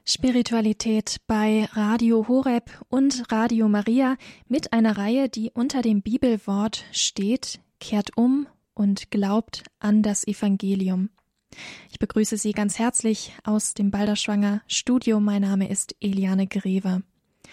Spiritualität bei Radio Horeb und Radio Maria mit einer Reihe, die unter dem Bibelwort steht: Kehrt um und glaubt an das Evangelium. Ich begrüße Sie ganz herzlich aus dem Balderschwanger Studio. Mein Name ist Eliane Grewe.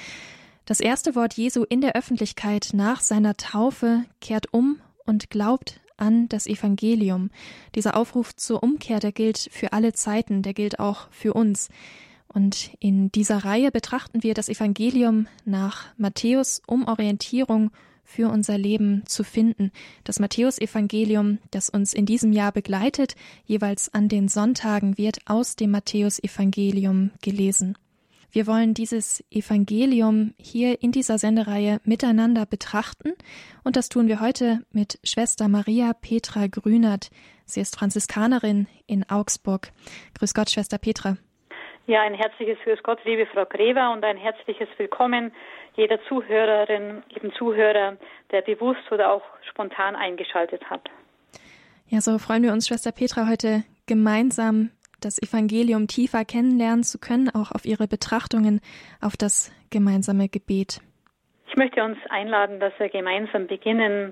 Das erste Wort Jesu in der Öffentlichkeit nach seiner Taufe: Kehrt um und glaubt an das Evangelium. Dieser Aufruf zur Umkehr, der gilt für alle Zeiten, der gilt auch für uns. Und in dieser Reihe betrachten wir das Evangelium nach Matthäus, um Orientierung für unser Leben zu finden. Das Matthäusevangelium, das uns in diesem Jahr begleitet, jeweils an den Sonntagen, wird aus dem Matthäusevangelium gelesen. Wir wollen dieses Evangelium hier in dieser Sendereihe miteinander betrachten, und das tun wir heute mit Schwester Maria Petra Grünert. Sie ist Franziskanerin in Augsburg. Grüß Gott, Schwester Petra. Ja, ein herzliches Grüß Gott, liebe Frau Grewe, und ein herzliches Willkommen jeder Zuhörerin, jedem Zuhörer, der bewusst oder auch spontan eingeschaltet hat. Ja, so freuen wir uns, Schwester Petra, heute gemeinsam das Evangelium tiefer kennenlernen zu können, auch auf Ihre Betrachtungen auf das gemeinsame Gebet. Ich möchte uns einladen, dass wir gemeinsam beginnen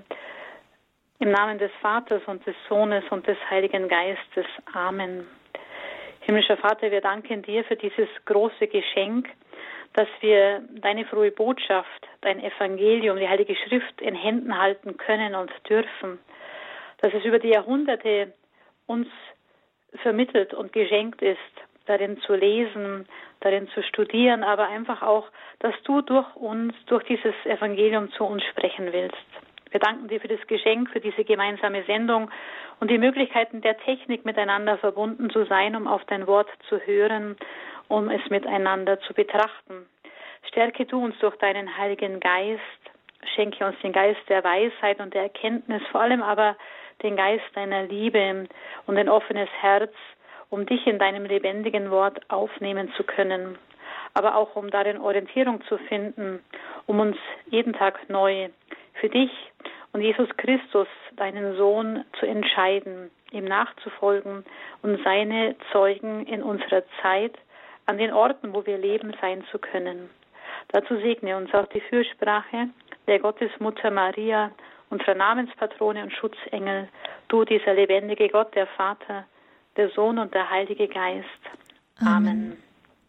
im Namen des Vaters und des Sohnes und des Heiligen Geistes. Amen. Himmlischer Vater, wir danken dir für dieses große Geschenk, dass wir deine frohe Botschaft, dein Evangelium, die Heilige Schrift in Händen halten können und dürfen, dass es über die Jahrhunderte uns vermittelt und geschenkt ist, darin zu lesen, darin zu studieren, aber einfach auch, dass du durch uns, durch dieses Evangelium zu uns sprechen willst. Wir danken dir für das Geschenk, für diese gemeinsame Sendung und die Möglichkeiten der Technik, miteinander verbunden zu sein, um auf dein Wort zu hören, um es miteinander zu betrachten. Stärke du uns durch deinen Heiligen Geist, schenke uns den Geist der Weisheit und der Erkenntnis, vor allem aber den Geist deiner Liebe und ein offenes Herz, um dich in deinem lebendigen Wort aufnehmen zu können, aber auch um darin Orientierung zu finden, um uns jeden Tag neu für dich und Jesus Christus, deinen Sohn, zu entscheiden, ihm nachzufolgen und seine Zeugen in unserer Zeit an den Orten, wo wir leben, sein zu können. Dazu segne uns auch die Fürsprache der Gottesmutter Maria, unserer Namenspatrone und Schutzengel, du, dieser lebendige Gott, der Vater, der Sohn und der Heilige Geist. Amen.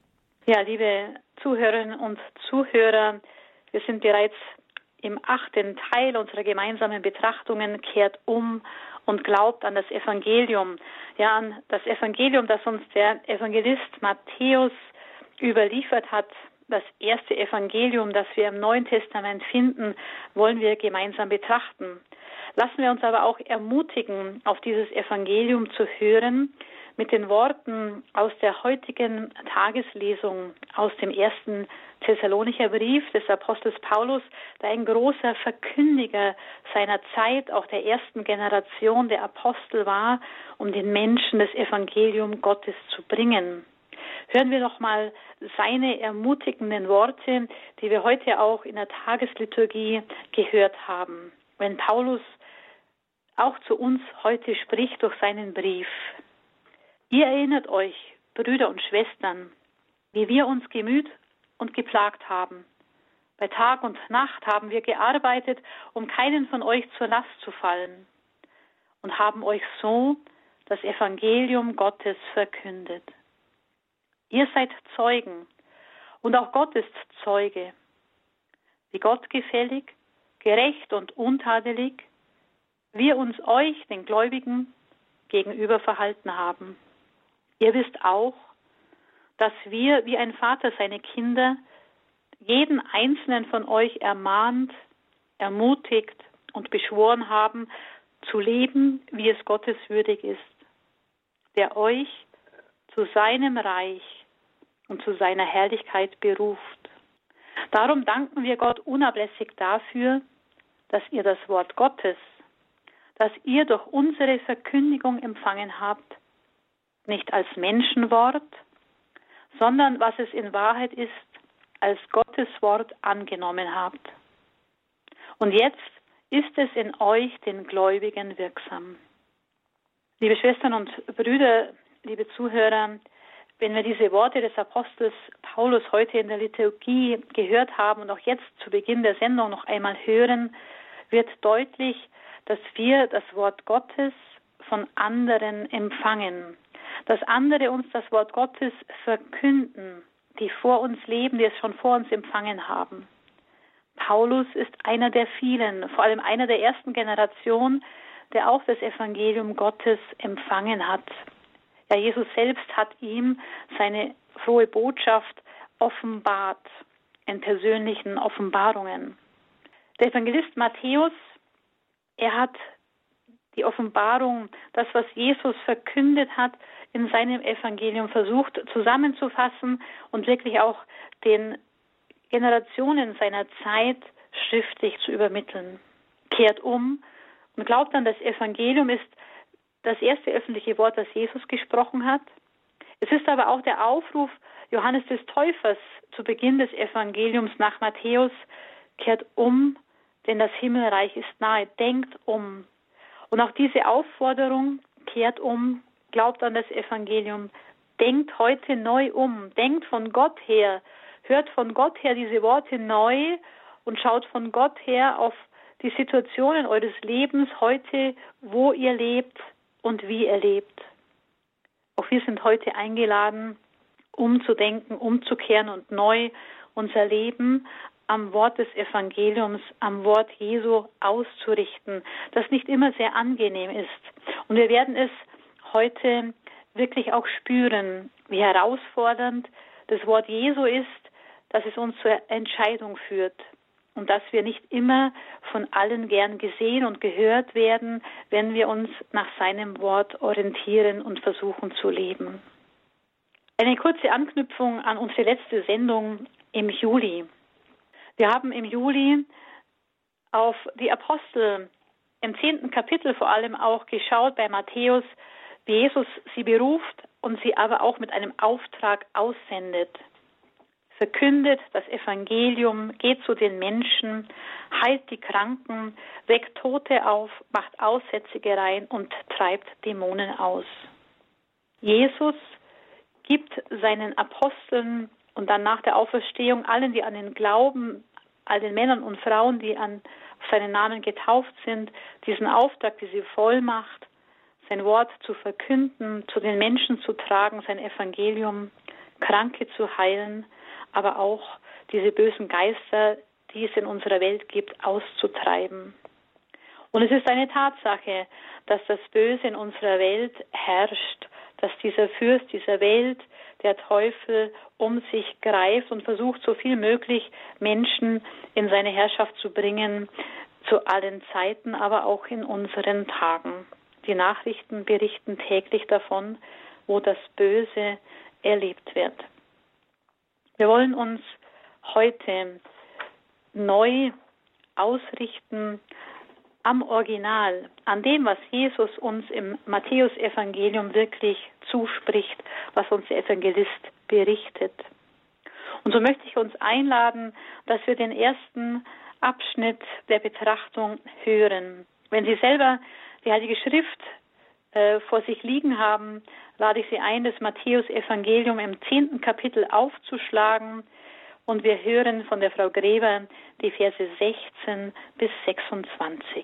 Ja, liebe Zuhörerinnen und Zuhörer, wir sind bereits im 8. Teil unserer gemeinsamen Betrachtungen. Kehrt um und glaubt an das Evangelium. Ja, an das Evangelium, das uns der Evangelist Matthäus überliefert hat. Das erste Evangelium, das wir im Neuen Testament finden, wollen wir gemeinsam betrachten. Lassen wir uns aber auch ermutigen, auf dieses Evangelium zu hören, mit den Worten aus der heutigen Tageslesung aus dem 1. Thessalonicher Brief des Apostels Paulus, der ein großer Verkündiger seiner Zeit, auch der ersten Generation der Apostel war, um den Menschen das Evangelium Gottes zu bringen. Hören wir noch mal seine ermutigenden Worte, die wir heute auch in der Tagesliturgie gehört haben, wenn Paulus auch zu uns heute spricht durch seinen Brief. Ihr erinnert euch, Brüder und Schwestern, wie wir uns gemüht und geplagt haben. Bei Tag und Nacht haben wir gearbeitet, um keinen von euch zur Last zu fallen, und haben euch so das Evangelium Gottes verkündet. Ihr seid Zeugen, und auch Gott ist Zeuge, wie gottgefällig, gerecht und untadelig wir uns euch, den Gläubigen, gegenüber verhalten haben. Ihr wisst auch, dass wir, wie ein Vater seine Kinder, jeden einzelnen von euch ermahnt, ermutigt und beschworen haben, zu leben, wie es Gottes würdig ist, der euch zu seinem Reich und zu seiner Herrlichkeit beruft. Darum danken wir Gott unablässig dafür, dass ihr das Wort Gottes, das ihr durch unsere Verkündigung empfangen habt, nicht als Menschenwort, sondern was es in Wahrheit ist, als Gottes Wort angenommen habt. Und jetzt ist es in euch, den Gläubigen, wirksam. Liebe Schwestern und Brüder, liebe Zuhörer, wenn wir diese Worte des Apostels Paulus heute in der Liturgie gehört haben und auch jetzt zu Beginn der Sendung noch einmal hören, wird deutlich, dass wir das Wort Gottes von anderen empfangen, dass andere uns das Wort Gottes verkünden, die vor uns leben, die es schon vor uns empfangen haben. Paulus ist einer der vielen, vor allem einer der ersten Generation, der auch das Evangelium Gottes empfangen hat. Ja, Jesus selbst hat ihm seine frohe Botschaft offenbart, in persönlichen Offenbarungen. Der Evangelist Matthäus, er hat die Offenbarung, das, was Jesus verkündet hat, in seinem Evangelium versucht zusammenzufassen und wirklich auch den Generationen seiner Zeit schriftlich zu übermitteln. Kehrt um und glaubt an das Evangelium ist das erste öffentliche Wort, das Jesus gesprochen hat. Es ist aber auch der Aufruf Johannes des Täufers zu Beginn des Evangeliums nach Matthäus, kehrt um, denn das Himmelreich ist nahe, denkt um. Und auch diese Aufforderung, kehrt um, glaubt an das Evangelium, denkt heute neu um, denkt von Gott her, hört von Gott her diese Worte neu und schaut von Gott her auf die Situationen eures Lebens heute, wo ihr lebt und wie ihr lebt. Auch wir sind heute eingeladen, umzudenken, umzukehren und neu unser Leben am Wort des Evangeliums, am Wort Jesu auszurichten, das nicht immer sehr angenehm ist. Und wir werden es heute wirklich auch spüren, wie herausfordernd das Wort Jesu ist, dass es uns zur Entscheidung führt und dass wir nicht immer von allen gern gesehen und gehört werden, wenn wir uns nach seinem Wort orientieren und versuchen zu leben. Eine kurze Anknüpfung an unsere letzte Sendung im Juli. Wir haben im Juli auf die Apostel im 10. Kapitel vor allem auch geschaut bei Matthäus, wie Jesus sie beruft und sie aber auch mit einem Auftrag aussendet. Verkündet das Evangelium, geht zu den Menschen, heilt die Kranken, weckt Tote auf, macht Aussätzige rein und treibt Dämonen aus. Jesus gibt seinen Aposteln und dann nach der Auferstehung allen, die an ihn glauben, all den Männern und Frauen, die auf seinen Namen getauft sind, diesen Auftrag, diese Vollmacht, sein Wort zu verkünden, zu den Menschen zu tragen, sein Evangelium, Kranke zu heilen, aber auch diese bösen Geister, die es in unserer Welt gibt, auszutreiben. Und es ist eine Tatsache, dass das Böse in unserer Welt herrscht, dass dieser Fürst dieser Welt, der Teufel, um sich greift und versucht, so viel möglich Menschen in seine Herrschaft zu bringen, zu allen Zeiten, aber auch in unseren Tagen. Die Nachrichten berichten täglich davon, wo das Böse erlebt wird. Wir wollen uns heute neu ausrichten am Original, an dem, was Jesus uns im Matthäus-Evangelium wirklich zuspricht, was uns der Evangelist berichtet. Und so möchte ich uns einladen, dass wir den ersten Abschnitt der Betrachtung hören. Wenn Sie selber die Heilige Schrift vor sich liegen haben, lade ich Sie ein, das Matthäus-Evangelium im 10. Kapitel aufzuschlagen. Und wir hören von der Frau Greber die Verse 16 bis 26.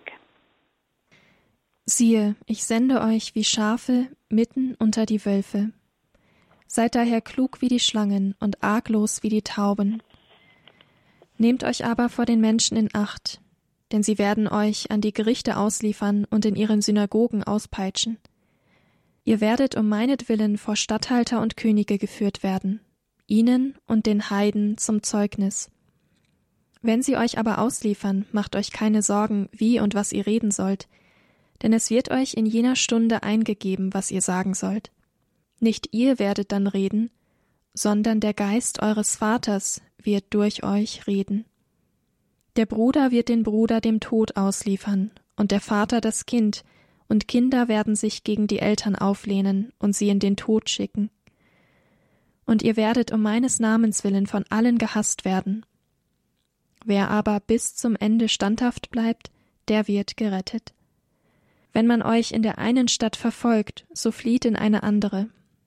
Siehe, ich sende euch wie Schafe mitten unter die Wölfe. Seid daher klug wie die Schlangen und arglos wie die Tauben. Nehmt euch aber vor den Menschen in Acht, denn sie werden euch an die Gerichte ausliefern und in ihren Synagogen auspeitschen. Ihr werdet um meinetwillen vor Statthalter und Könige geführt werden, ihnen und den Heiden zum Zeugnis. Wenn sie euch aber ausliefern, macht euch keine Sorgen, wie und was ihr reden sollt, denn es wird euch in jener Stunde eingegeben, was ihr sagen sollt. Nicht ihr werdet dann reden, sondern der Geist eures Vaters wird durch euch reden. Der Bruder wird den Bruder dem Tod ausliefern und der Vater das Kind, und Kinder werden sich gegen die Eltern auflehnen und sie in den Tod schicken. Und ihr werdet um meines Namens willen von allen gehasst werden. Wer aber bis zum Ende standhaft bleibt, der wird gerettet. Wenn man euch in der einen Stadt verfolgt, so flieht in eine andere.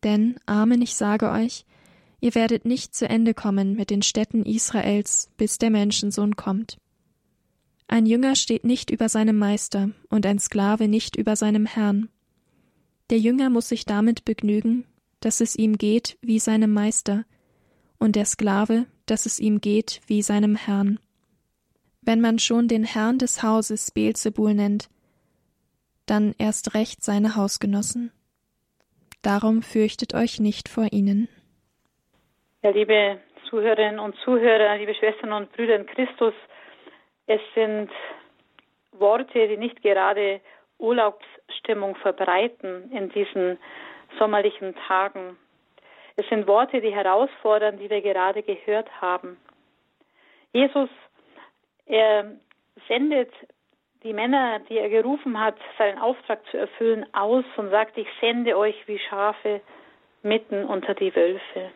Denn, Amen, ich sage euch, ihr werdet nicht zu Ende kommen mit den Städten Israels, bis der Menschensohn kommt. Ein Jünger steht nicht über seinem Meister und ein Sklave nicht über seinem Herrn. Der Jünger muss sich damit begnügen, dass es ihm geht wie seinem Meister, und der Sklave, dass es ihm geht wie seinem Herrn. Wenn man schon den Herrn des Hauses Beelzebul nennt, dann erst recht seine Hausgenossen. Darum fürchtet euch nicht vor ihnen. Ja, liebe Zuhörerinnen und Zuhörer, liebe Schwestern und Brüder in Christus, es sind Worte, die nicht gerade Urlaubsstimmung verbreiten in diesen sommerlichen Tagen. Es sind Worte, die herausfordern, die wir gerade gehört haben. Jesus, er sendet die Männer, die er gerufen hat, seinen Auftrag zu erfüllen, aus und sagt, ich sende euch wie Schafe mitten unter die Wölfe.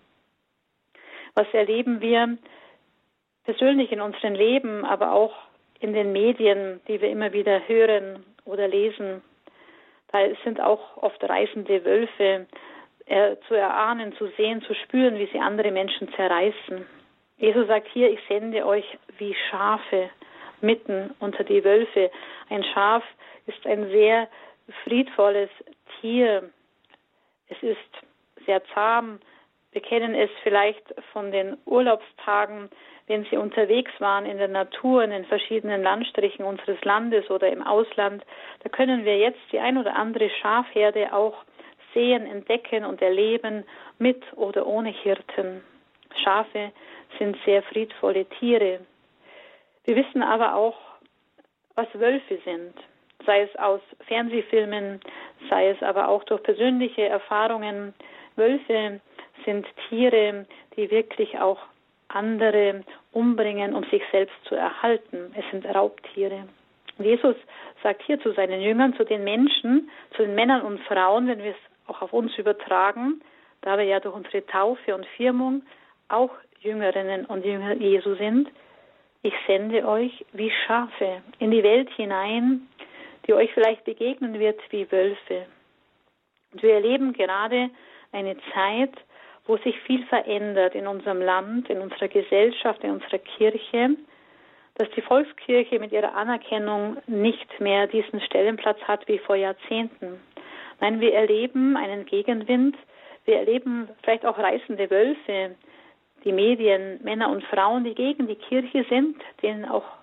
Was erleben wir persönlich in unserem Leben, aber auch in den Medien, die wir immer wieder hören oder lesen? Da sind auch oft reisende Wölfe zu erahnen, zu sehen, zu spüren, wie sie andere Menschen zerreißen. Jesus sagt hier, ich sende euch wie Schafe mitten unter die Wölfe. Ein Schaf ist ein sehr friedvolles Tier. Es ist sehr zahm. Wir kennen es vielleicht von den Urlaubstagen, wenn Sie unterwegs waren in der Natur, in den verschiedenen Landstrichen unseres Landes oder im Ausland. Da können wir jetzt die ein oder andere Schafherde auch sehen, entdecken und erleben, mit oder ohne Hirten. Schafe sind sehr friedvolle Tiere. Wir wissen aber auch, was Wölfe sind, sei es aus Fernsehfilmen, sei es aber auch durch persönliche Erfahrungen. Wölfe sind Tiere, die wirklich auch andere umbringen, um sich selbst zu erhalten. Es sind Raubtiere. Und Jesus sagt hier zu seinen Jüngern, zu den Menschen, zu den Männern und Frauen, wenn wir es auch auf uns übertragen, da wir ja durch unsere Taufe und Firmung auch Jüngerinnen und Jünger Jesu sind, ich sende euch wie Schafe in die Welt hinein, die euch vielleicht begegnen wird wie Wölfe. Und wir erleben gerade eine Zeit, wo sich viel verändert in unserem Land, in unserer Gesellschaft, in unserer Kirche, dass die Volkskirche mit ihrer Anerkennung nicht mehr diesen Stellenplatz hat wie vor Jahrzehnten. Nein, wir erleben einen Gegenwind, wir erleben vielleicht auch reißende Wölfe, die Medien, Männer und Frauen, die gegen die Kirche sind, denen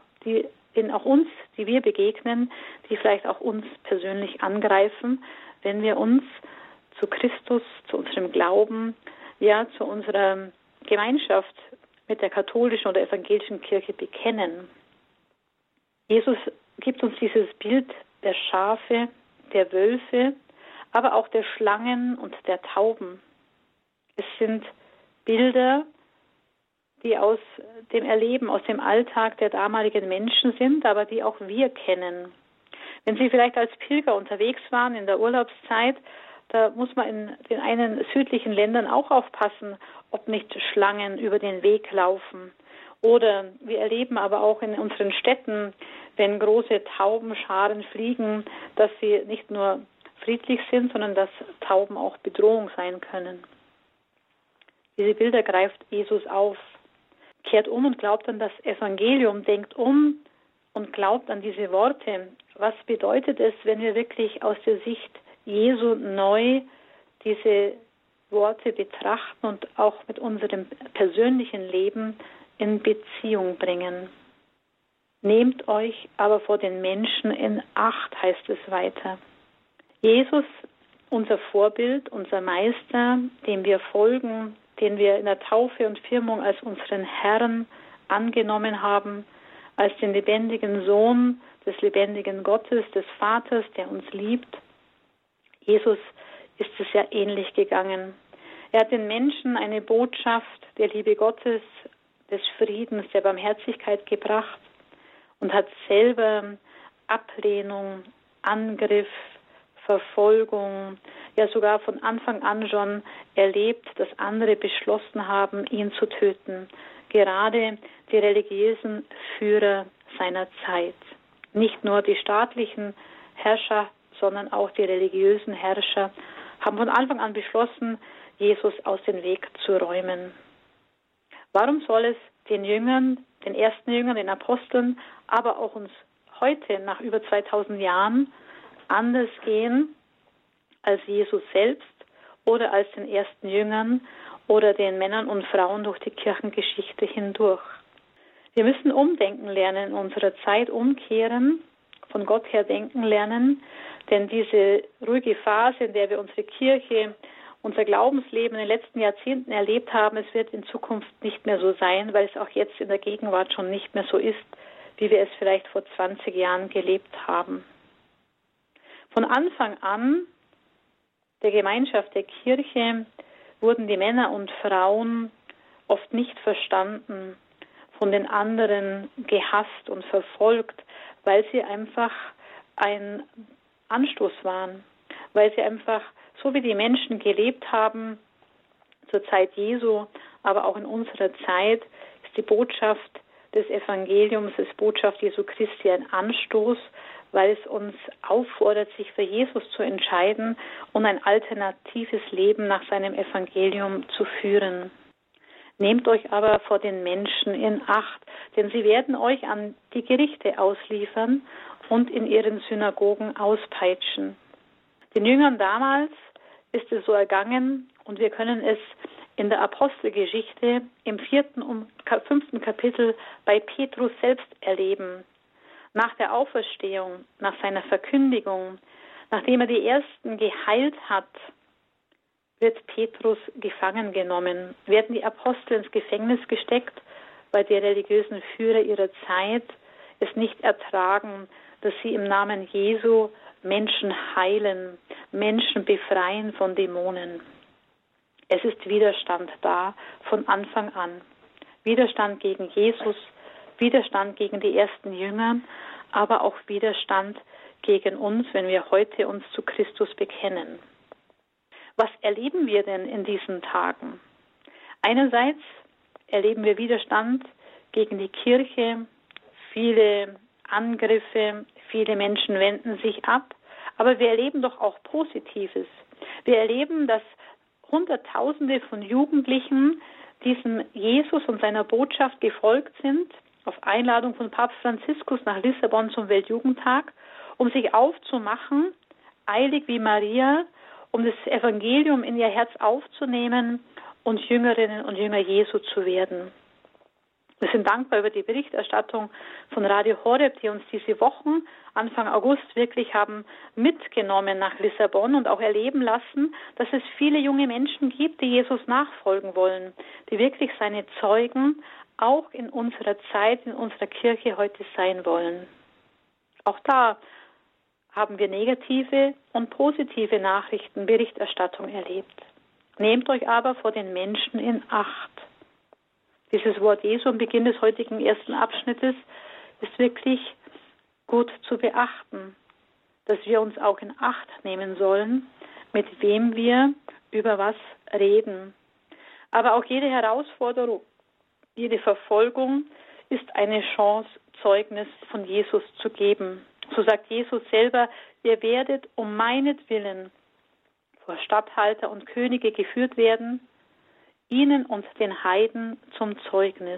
auch uns, die wir begegnen, die vielleicht auch uns persönlich angreifen, wenn wir uns zu Christus, zu unserem Glauben, ja, zu unserer Gemeinschaft mit der katholischen oder evangelischen Kirche bekennen. Jesus gibt uns dieses Bild der Schafe, der Wölfe, aber auch der Schlangen und der Tauben. Es sind Bilder, die aus dem Erleben, aus dem Alltag der damaligen Menschen sind, aber die auch wir kennen. Wenn Sie vielleicht als Pilger unterwegs waren in der Urlaubszeit, da muss man in den einen südlichen Ländern auch aufpassen, ob nicht Schlangen über den Weg laufen. Oder wir erleben aber auch in unseren Städten, wenn große Taubenscharen fliegen, dass sie nicht nur friedlich sind, sondern dass Tauben auch Bedrohung sein können. Diese Bilder greift Jesus auf, kehrt um und glaubt an das Evangelium, denkt um und glaubt an diese Worte. Was bedeutet es, wenn wir wirklich aus der Sicht Jesu neu diese Worte betrachten und auch mit unserem persönlichen Leben in Beziehung bringen? Nehmt euch aber vor den Menschen in Acht, heißt es weiter. Jesus, unser Vorbild, unser Meister, dem wir folgen, den wir in der Taufe und Firmung als unseren Herrn angenommen haben, als den lebendigen Sohn des lebendigen Gottes, des Vaters, der uns liebt. Jesus ist es ja ähnlich gegangen. Er hat den Menschen eine Botschaft der Liebe Gottes, des Friedens, der Barmherzigkeit gebracht und hat selber Ablehnung, Angriff, Verfolgung, ja sogar von Anfang an schon erlebt, dass andere beschlossen haben, ihn zu töten. Gerade die religiösen Führer seiner Zeit. Nicht nur die staatlichen Herrscher, sondern auch die religiösen Herrscher haben von Anfang an beschlossen, Jesus aus dem Weg zu räumen. Warum soll es den Jüngern, den ersten Jüngern, den Aposteln, aber auch uns heute nach über 2000 Jahren anders gehen als Jesus selbst oder als den ersten Jüngern oder den Männern und Frauen durch die Kirchengeschichte hindurch? Wir müssen umdenken lernen, in unserer Zeit umkehren, von Gott her denken lernen, denn diese ruhige Phase, in der wir unsere Kirche, unser Glaubensleben in den letzten Jahrzehnten erlebt haben, es wird in Zukunft nicht mehr so sein, weil es auch jetzt in der Gegenwart schon nicht mehr so ist, wie wir es vielleicht vor 20 Jahren gelebt haben. Von Anfang an der Gemeinschaft der Kirche wurden die Männer und Frauen oft nicht verstanden, von den anderen gehasst und verfolgt, weil sie einfach ein Anstoß waren, weil sie einfach, so wie die Menschen gelebt haben, zur Zeit Jesu, aber auch in unserer Zeit, ist die Botschaft des Evangeliums, die Botschaft Jesu Christi ein Anstoß, weil es uns auffordert, sich für Jesus zu entscheiden und ein alternatives Leben nach seinem Evangelium zu führen. Nehmt euch aber vor den Menschen in Acht, denn sie werden euch an die Gerichte ausliefern und in ihren Synagogen auspeitschen. Den Jüngern damals ist es so ergangen und wir können es in der Apostelgeschichte im 4. und 5. Kapitel bei Petrus selbst erleben. Nach der Auferstehung, nach seiner Verkündigung, nachdem er die Ersten geheilt hat, wird Petrus gefangen genommen, werden die Apostel ins Gefängnis gesteckt, weil die religiösen Führer ihrer Zeit es nicht ertragen, dass sie im Namen Jesu Menschen heilen, Menschen befreien von Dämonen. Es ist Widerstand da von Anfang an. Widerstand gegen Jesus, Widerstand gegen die ersten Jünger, aber auch Widerstand gegen uns, wenn wir heute uns zu Christus bekennen. Was erleben wir denn in diesen Tagen? Einerseits erleben wir Widerstand gegen die Kirche, viele Angriffe, viele Menschen wenden sich ab, aber wir erleben doch auch Positives. Wir erleben, dass Hunderttausende von Jugendlichen diesem Jesus und seiner Botschaft gefolgt sind, auf Einladung von Papst Franziskus nach Lissabon zum Weltjugendtag, um sich aufzumachen, eilig wie Maria, um das Evangelium in ihr Herz aufzunehmen und Jüngerinnen und Jünger Jesu zu werden. Wir sind dankbar über die Berichterstattung von Radio Horeb, die uns diese Wochen, Anfang August, wirklich haben mitgenommen nach Lissabon und auch erleben lassen, dass es viele junge Menschen gibt, die Jesus nachfolgen wollen, die wirklich seine Zeugen auch in unserer Zeit, in unserer Kirche heute sein wollen. Auch da haben wir negative und positive Nachrichten, Berichterstattung erlebt. Nehmt euch aber vor den Menschen in Acht. Dieses Wort Jesu am Beginn des heutigen ersten Abschnittes ist wirklich gut zu beachten, dass wir uns auch in Acht nehmen sollen, mit wem wir über was reden. Aber auch jede Herausforderung, jede Verfolgung ist eine Chance, Zeugnis von Jesus zu geben. So sagt Jesus selber, ihr werdet um meinetwillen vor Statthalter und Könige geführt werden, ihnen und den Heiden zum Zeugnis.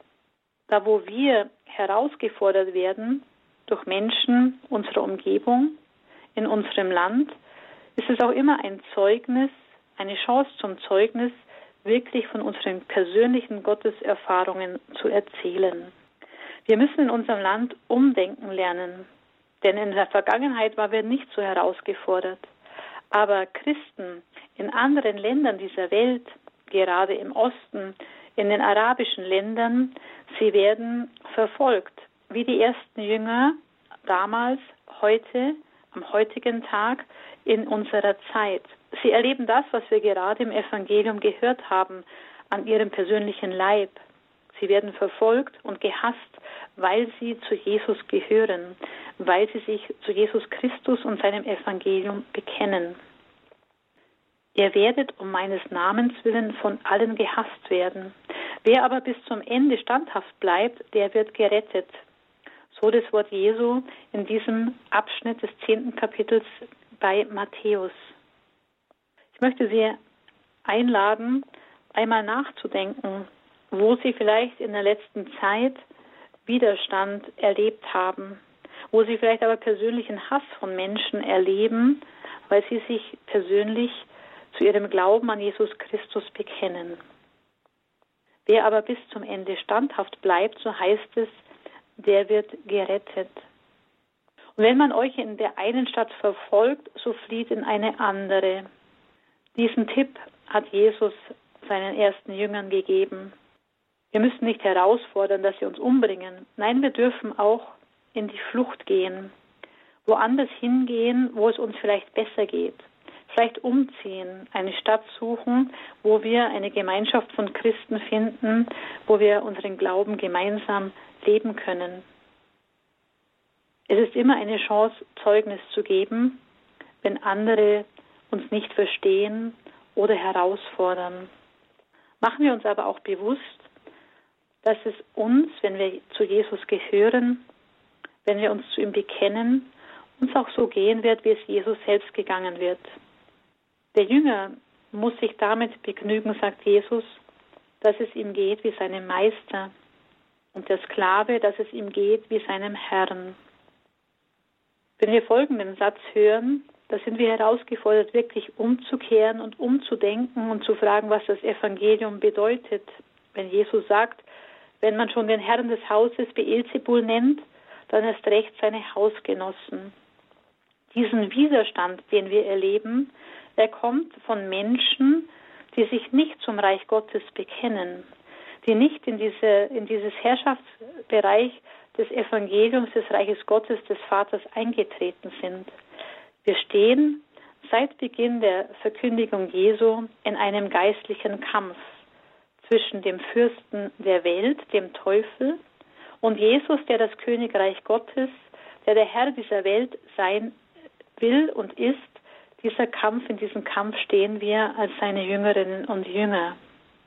Da wo wir herausgefordert werden durch Menschen unserer Umgebung, in unserem Land, ist es auch immer ein Zeugnis, eine Chance zum Zeugnis, wirklich von unseren persönlichen Gotteserfahrungen zu erzählen. Wir müssen in unserem Land umdenken lernen, denn in der Vergangenheit waren wir nicht so herausgefordert. Aber Christen in anderen Ländern dieser Welt, gerade im Osten, in den arabischen Ländern, sie werden verfolgt, wie die ersten Jünger damals, heute, am heutigen Tag, in unserer Zeit. Sie erleben das, was wir gerade im Evangelium gehört haben, an ihrem persönlichen Leib. Sie werden verfolgt und gehasst, weil sie zu Jesus gehören, weil sie sich zu Jesus Christus und seinem Evangelium bekennen. Ihr werdet um meines Namens willen von allen gehasst werden. Wer aber bis zum Ende standhaft bleibt, der wird gerettet. So das Wort Jesu in diesem Abschnitt des 10. Kapitels bei Matthäus. Ich möchte Sie einladen, einmal nachzudenken, wo Sie vielleicht in der letzten Zeit Widerstand erlebt haben, wo Sie vielleicht aber persönlichen Hass von Menschen erleben, weil Sie sich persönlich zu Ihrem Glauben an Jesus Christus bekennen. Wer aber bis zum Ende standhaft bleibt, so heißt es, der wird gerettet. Und wenn man euch in der einen Stadt verfolgt, so flieht in eine andere. Diesen Tipp hat Jesus seinen ersten Jüngern gegeben. Wir müssen nicht herausfordern, dass sie uns umbringen. Nein, wir dürfen auch in die Flucht gehen, woanders hingehen, wo es uns vielleicht besser geht. Vielleicht umziehen, eine Stadt suchen, wo wir eine Gemeinschaft von Christen finden, wo wir unseren Glauben gemeinsam leben können. Es ist immer eine Chance, Zeugnis zu geben, wenn andere uns nicht verstehen oder herausfordern. Machen wir uns aber auch bewusst, dass es uns, wenn wir zu Jesus gehören, wenn wir uns zu ihm bekennen, uns auch so gehen wird, wie es Jesus selbst gegangen wird. Der Jünger muss sich damit begnügen, sagt Jesus, dass es ihm geht wie seinem Meister und der Sklave, dass es ihm geht wie seinem Herrn. Wenn wir folgenden Satz hören, da sind wir herausgefordert, wirklich umzukehren und umzudenken und zu fragen, was das Evangelium bedeutet. Wenn Jesus sagt, wenn man schon den Herrn des Hauses Beelzebul nennt, dann erst recht seine Hausgenossen. Diesen Widerstand, den wir erleben, der kommt von Menschen, die sich nicht zum Reich Gottes bekennen, die nicht in dieses Herrschaftsbereich des Evangeliums des Reiches Gottes, des Vaters eingetreten sind. Wir stehen seit Beginn der Verkündigung Jesu in einem geistlichen Kampf zwischen dem Fürsten der Welt, dem Teufel, und Jesus, der das Königreich Gottes, der Herr dieser Welt sein will und ist. In diesem Kampf stehen wir als seine Jüngerinnen und Jünger.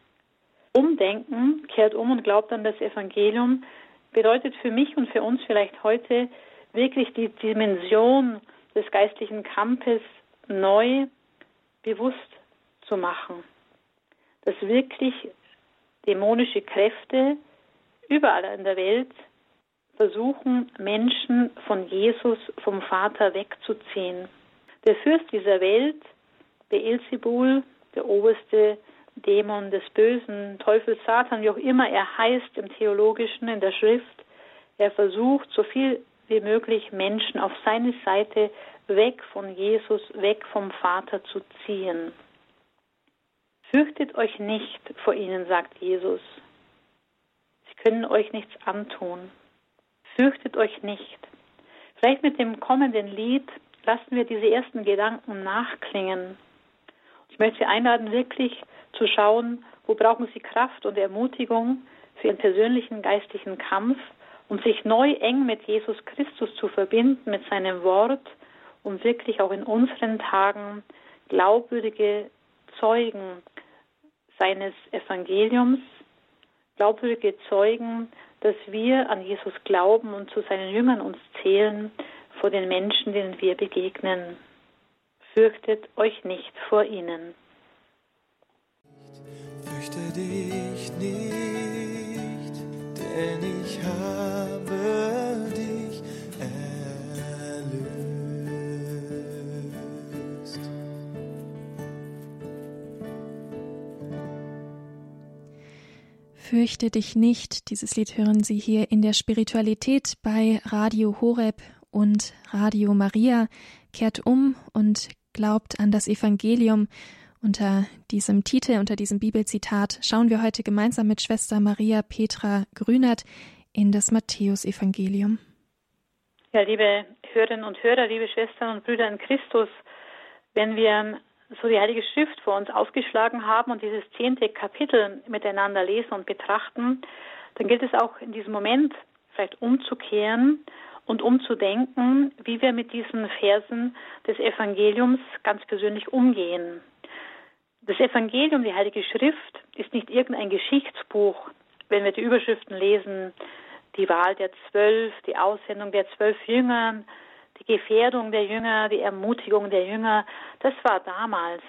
Umdenken, kehrt um und glaubt an das Evangelium, bedeutet für mich und für uns vielleicht heute wirklich die Dimension des geistlichen Kampfes neu bewusst zu machen. Dass wirklich dämonische Kräfte überall in der Welt versuchen, Menschen von Jesus, vom Vater wegzuziehen. Der Fürst dieser Welt, Beelzebul, der oberste Dämon des Bösen, Teufel Satan, wie auch immer er heißt im Theologischen, in der Schrift, er versucht, so viel wie möglich Menschen auf seine Seite weg von Jesus, weg vom Vater zu ziehen. Fürchtet euch nicht vor ihnen, sagt Jesus. Sie können euch nichts antun. Fürchtet euch nicht. Vielleicht mit dem kommenden Lied lassen wir diese ersten Gedanken nachklingen. Ich möchte Sie einladen, wirklich zu schauen, wo brauchen Sie Kraft und Ermutigung für Ihren persönlichen geistlichen Kampf, um sich neu eng mit Jesus Christus zu verbinden, mit seinem Wort, um wirklich auch in unseren Tagen glaubwürdige Zeugen seines Evangeliums, glaubwürdige Zeugen, dass wir an Jesus glauben und zu seinen Jüngern uns zählen, vor den Menschen, denen wir begegnen. Fürchtet euch nicht vor ihnen. Fürchte dich nicht, denn ich habe dich erlöst. Fürchte dich nicht. Dieses Lied hören Sie hier in der Spiritualität bei Radio Horeb und Radio Maria. Kehrt um und glaubt an das Evangelium. Unter diesem Titel, unter diesem Bibelzitat schauen wir heute gemeinsam mit Schwester Maria Petra Grünert in das Matthäusevangelium. Ja, liebe Hörerinnen und Hörer, liebe Schwestern und Brüder in Christus, wenn wir so die Heilige Schrift vor uns aufgeschlagen haben und dieses 10. Kapitel miteinander lesen und betrachten, dann gilt es auch in diesem Moment vielleicht umzukehren und umzudenken, wie wir mit diesen Versen des Evangeliums ganz persönlich umgehen. Das Evangelium, die Heilige Schrift, ist nicht irgendein Geschichtsbuch, wenn wir die Überschriften lesen, die Wahl der 12, die Aussendung der 12 Jünger, die Gefährdung der Jünger, die Ermutigung der Jünger, das war damals.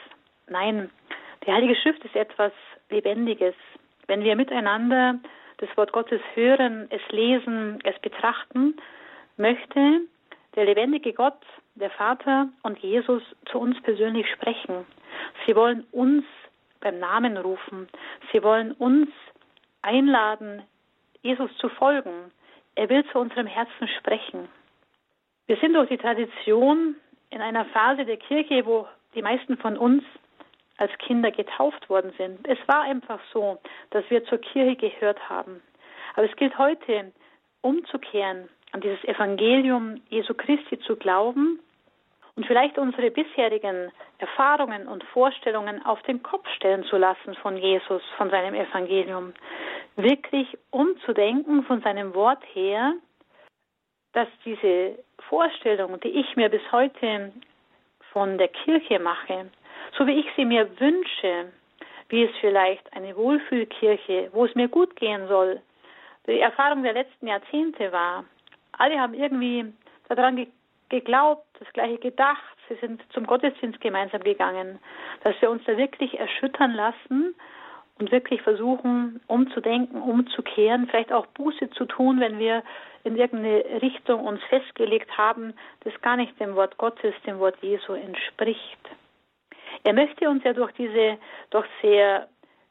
Nein, die Heilige Schrift ist etwas Lebendiges. Wenn wir miteinander das Wort Gottes hören, es lesen, es betrachten, möchte der lebendige Gott, der Vater und Jesus zu uns persönlich sprechen. Sie wollen uns beim Namen rufen. Sie wollen uns einladen, Jesus zu folgen. Er will zu unserem Herzen sprechen. Wir sind durch die Tradition in einer Phase der Kirche, wo die meisten von uns als Kinder getauft worden sind. Es war einfach so, dass wir zur Kirche gehört haben. Aber es gilt heute, umzukehren, an dieses Evangelium Jesu Christi zu glauben und vielleicht unsere bisherigen Erfahrungen und Vorstellungen auf den Kopf stellen zu lassen von Jesus, von seinem Evangelium. Wirklich umzudenken von seinem Wort her, dass diese Vorstellung, die ich mir bis heute von der Kirche mache, so wie ich sie mir wünsche, wie es vielleicht eine Wohlfühlkirche, wo es mir gut gehen soll, die Erfahrung der letzten Jahrzehnte war. Alle haben irgendwie daran geglaubt, das Gleiche gedacht. Sie sind zum Gottesdienst gemeinsam gegangen, dass wir uns da wirklich erschüttern lassen und wirklich versuchen, umzudenken, umzukehren, vielleicht auch Buße zu tun, wenn wir in irgendeine Richtung uns festgelegt haben, das gar nicht dem Wort Gottes, dem Wort Jesu entspricht. Er möchte uns ja durch diese doch sehr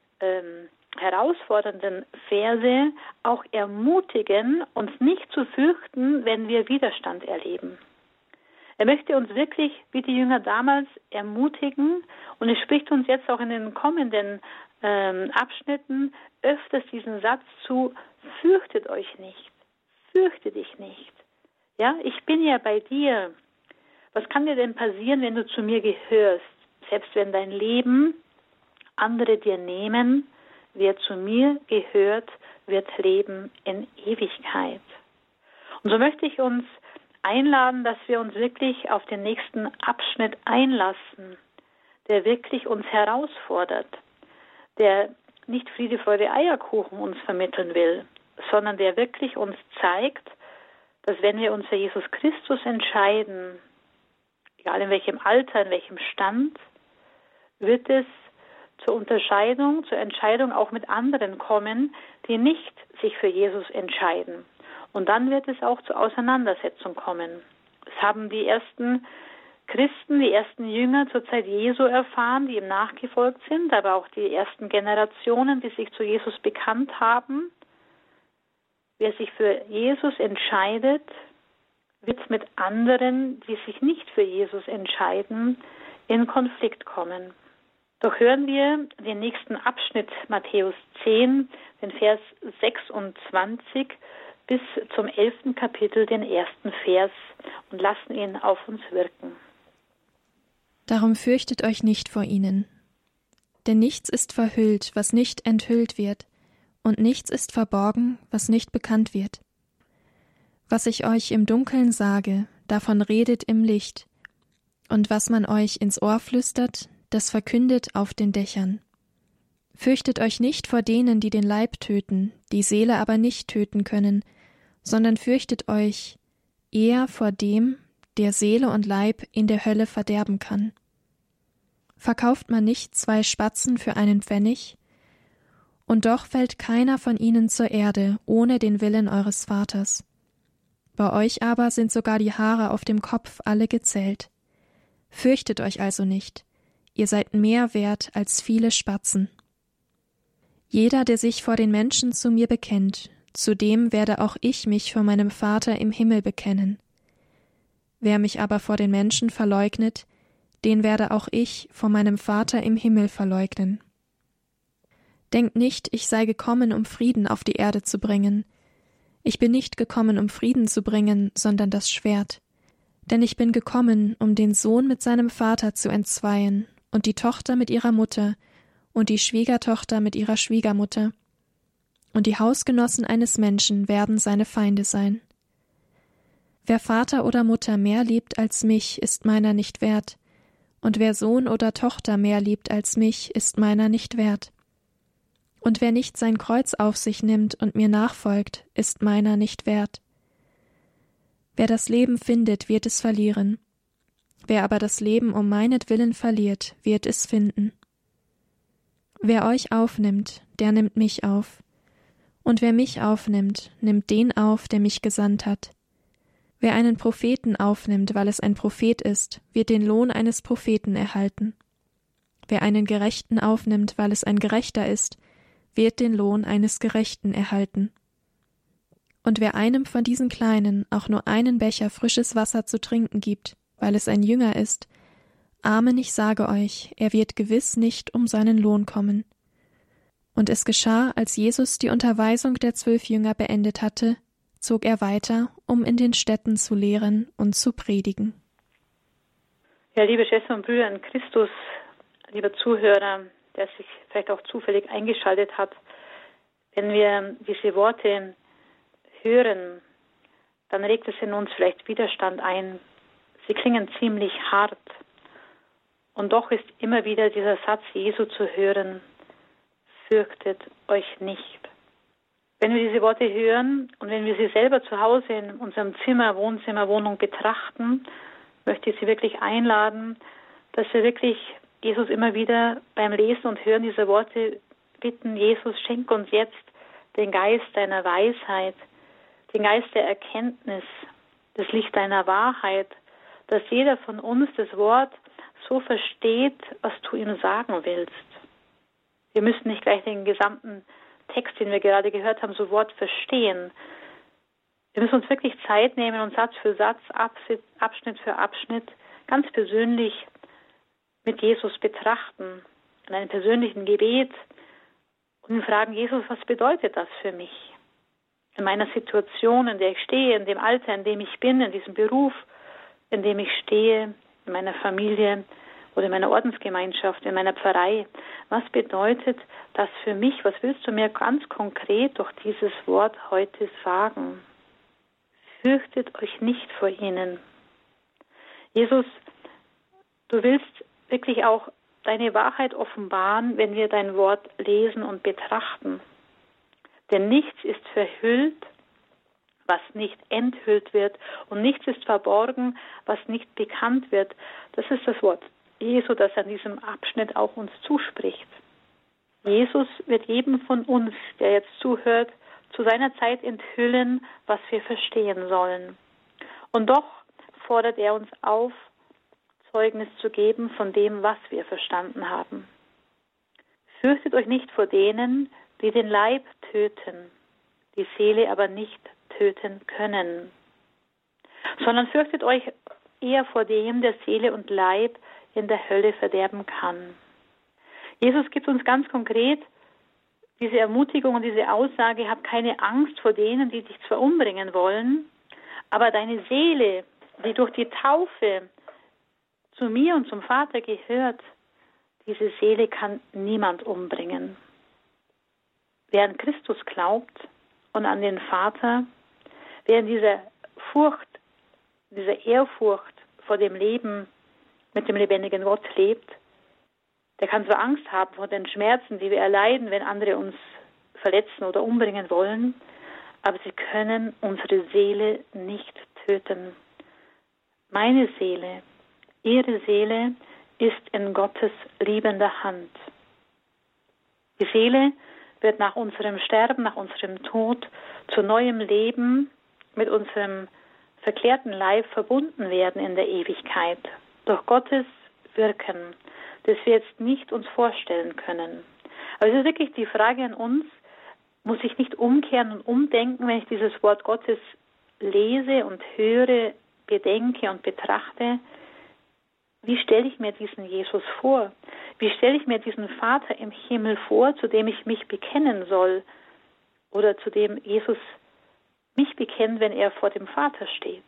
herausfordernden Verse auch ermutigen, uns nicht zu fürchten, wenn wir Widerstand erleben. Er möchte uns wirklich, wie die Jünger damals, ermutigen und es spricht uns jetzt auch in den kommenden Abschnitten öfters diesen Satz zu: Fürchtet euch nicht, fürchte dich nicht. Ja, ich bin ja bei dir. Was kann dir denn passieren, wenn du zu mir gehörst? Selbst wenn dein Leben andere dir nehmen, wer zu mir gehört, wird leben in Ewigkeit. Und so möchte ich uns einladen, dass wir uns wirklich auf den nächsten Abschnitt einlassen, der wirklich uns herausfordert, der nicht Friede, Freude, Eierkuchen uns vermitteln will, sondern der wirklich uns zeigt, dass wenn wir uns für Jesus Christus entscheiden, egal in welchem Alter, in welchem Stand, wird es zur Entscheidung auch mit anderen kommen, die nicht sich für Jesus entscheiden. Und dann wird es auch zur Auseinandersetzung kommen. Das haben die ersten Christen, die ersten Jünger zur Zeit Jesu erfahren, die ihm nachgefolgt sind, aber auch die ersten Generationen, die sich zu Jesus bekannt haben. Wer sich für Jesus entscheidet, wird mit anderen, die sich nicht für Jesus entscheiden, in Konflikt kommen. Doch hören wir den nächsten Abschnitt Matthäus 10, den Vers 26 bis zum 11. Kapitel, den ersten Vers, und lassen ihn auf uns wirken. Darum fürchtet euch nicht vor ihnen. Denn nichts ist verhüllt, was nicht enthüllt wird, und nichts ist verborgen, was nicht bekannt wird. Was ich euch im Dunkeln sage, davon redet im Licht, und was man euch ins Ohr flüstert, das verkündet auf den Dächern. Fürchtet euch nicht vor denen, die den Leib töten, die Seele aber nicht töten können, sondern fürchtet euch eher vor dem, der Seele und Leib in der Hölle verderben kann. Verkauft man nicht 2 Spatzen für einen Pfennig? Und doch fällt keiner von ihnen zur Erde, ohne den Willen eures Vaters. Bei euch aber sind sogar die Haare auf dem Kopf alle gezählt. Fürchtet euch also nicht. Ihr seid mehr wert als viele Spatzen. Jeder, der sich vor den Menschen zu mir bekennt, zu dem werde auch ich mich vor meinem Vater im Himmel bekennen. Wer mich aber vor den Menschen verleugnet, den werde auch ich vor meinem Vater im Himmel verleugnen. Denkt nicht, ich sei gekommen, um Frieden auf die Erde zu bringen. Ich bin nicht gekommen, um Frieden zu bringen, sondern das Schwert. Denn ich bin gekommen, um den Sohn mit seinem Vater zu entzweien, und die Tochter mit ihrer Mutter, und die Schwiegertochter mit ihrer Schwiegermutter. Und die Hausgenossen eines Menschen werden seine Feinde sein. Wer Vater oder Mutter mehr liebt als mich, ist meiner nicht wert, und wer Sohn oder Tochter mehr liebt als mich, ist meiner nicht wert. Und wer nicht sein Kreuz auf sich nimmt und mir nachfolgt, ist meiner nicht wert. Wer das Leben findet, wird es verlieren. Wer aber das Leben um meinetwillen verliert, wird es finden. Wer euch aufnimmt, der nimmt mich auf. Und wer mich aufnimmt, nimmt den auf, der mich gesandt hat. Wer einen Propheten aufnimmt, weil es ein Prophet ist, wird den Lohn eines Propheten erhalten. Wer einen Gerechten aufnimmt, weil es ein Gerechter ist, wird den Lohn eines Gerechten erhalten. Und wer einem von diesen Kleinen auch nur einen Becher frisches Wasser zu trinken gibt, weil es ein Jünger ist, Amen, ich sage euch, er wird gewiss nicht um seinen Lohn kommen. Und es geschah, als Jesus die Unterweisung der 12 Jünger beendet hatte, zog er weiter, um in den Städten zu lehren und zu predigen. Ja, liebe Schwestern und Brüder in Christus, lieber Zuhörer, der sich vielleicht auch zufällig eingeschaltet hat, wenn wir diese Worte hören, dann regt es in uns vielleicht Widerstand ein. Sie klingen ziemlich hart. Und doch ist immer wieder dieser Satz Jesu zu hören: Fürchtet euch nicht. Wenn wir diese Worte hören und wenn wir sie selber zu Hause in unserem Zimmer, Wohnzimmer, Wohnung betrachten, möchte ich Sie wirklich einladen, dass wir wirklich Jesus immer wieder beim Lesen und Hören dieser Worte bitten: Jesus, schenk uns jetzt den Geist deiner Weisheit, den Geist der Erkenntnis, das Licht deiner Wahrheit, dass jeder von uns das Wort so versteht, was du ihm sagen willst. Wir müssen nicht gleich den gesamten Text, den wir gerade gehört haben, sofort verstehen. Wir müssen uns wirklich Zeit nehmen und Satz für Satz, Abschnitt für Abschnitt ganz persönlich mit Jesus betrachten, in einem persönlichen Gebet und ihn fragen: Jesus, was bedeutet das für mich? In meiner Situation, in der ich stehe, in dem Alter, in dem ich bin, in diesem Beruf, in dem ich stehe, in meiner Familie oder in meiner Ordensgemeinschaft, in meiner Pfarrei. Was bedeutet das für mich? Was willst du mir ganz konkret durch dieses Wort heute sagen? Fürchtet euch nicht vor ihnen. Jesus, du willst wirklich auch deine Wahrheit offenbaren, wenn wir dein Wort lesen und betrachten. Denn nichts ist verhüllt, was nicht enthüllt wird, und nichts ist verborgen, was nicht bekannt wird. Das ist das Wort Jesu, das an diesem Abschnitt auch uns zuspricht. Jesus wird jedem von uns, der jetzt zuhört, zu seiner Zeit enthüllen, was wir verstehen sollen. Und doch fordert er uns auf, Zeugnis zu geben von dem, was wir verstanden haben. Fürchtet euch nicht vor denen, die den Leib töten, die Seele aber nicht töten können, sondern fürchtet euch eher vor dem, der Seele und Leib in der Hölle verderben kann. Jesus gibt uns ganz konkret diese Ermutigung und diese Aussage: Hab keine Angst vor denen, die dich zwar umbringen wollen, aber deine Seele, die durch die Taufe zu mir und zum Vater gehört, diese Seele kann niemand umbringen. Wer an Christus glaubt und an den Vater, wer in dieser Furcht, dieser Ehrfurcht vor dem Leben mit dem lebendigen Gott lebt, der kann zwar Angst haben vor den Schmerzen, die wir erleiden, wenn andere uns verletzen oder umbringen wollen, aber sie können unsere Seele nicht töten. Meine Seele, ihre Seele ist in Gottes liebender Hand. Die Seele wird nach unserem Sterben, nach unserem Tod zu neuem Leben mit unserem verklärten Leib verbunden werden in der Ewigkeit. Durch Gottes Wirken, das wir jetzt nicht uns vorstellen können. Aber es ist wirklich die Frage an uns: Muss ich nicht umkehren und umdenken, wenn ich dieses Wort Gottes lese und höre, bedenke und betrachte? Wie stelle ich mir diesen Jesus vor? Wie stelle ich mir diesen Vater im Himmel vor, zu dem ich mich bekennen soll oder zu dem Jesus mich bekennt, wenn er vor dem Vater steht?